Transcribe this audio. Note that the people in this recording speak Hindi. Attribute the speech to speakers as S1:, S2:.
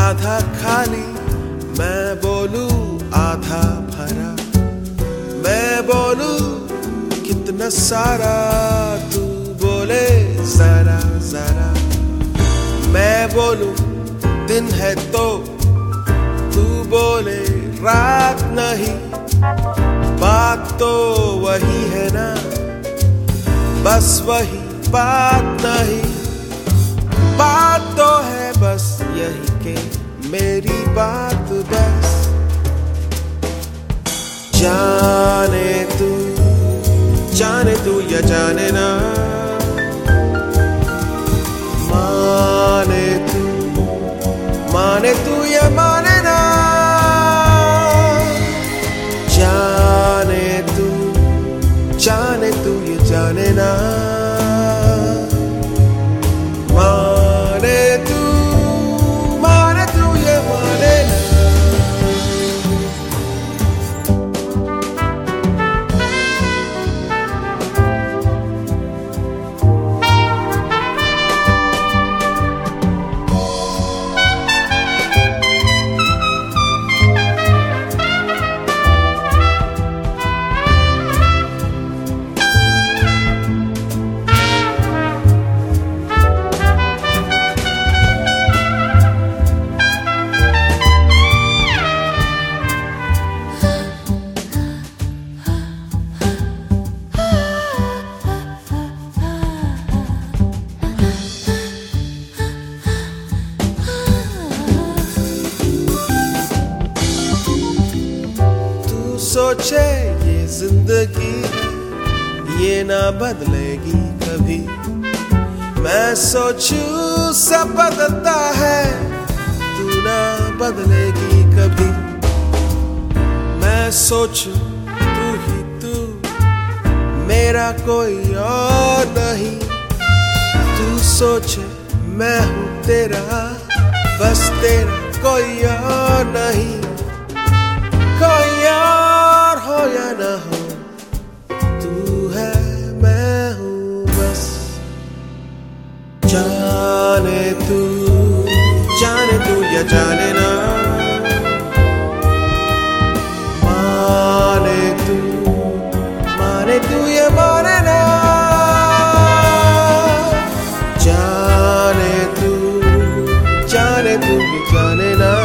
S1: आधा खाली मैं बोलूं आधा भरा, मैं बोलूं कितना सारा, तू बोले जरा जरा। मैं बोलूं दिन है तो तू बोले रात नहीं, बात तो वही है ना, बस वही बात नहीं। बात तो है बस यही के मेरी बात बस। जाने तू या जाने ना, माने तू या माने ना। जाने तू या जाने ना, माने तू या माने ना। सोचे ये जिंदगी है, ये ना बदलेगी कभी। मैं सोचूं सब बदलता है, तू ना बदलेगी कभी। मैं सोचूं तू ही तू, मेरा कोई और नहीं। तू सोचे मैं हूँ तेरा, बस तेरा कोई और नहीं। कोई और हो या ना हो, तू है मैं हूँ बस। जाने तू या जाने ना, माने तू या माने ना। जाने तू या जाने ना।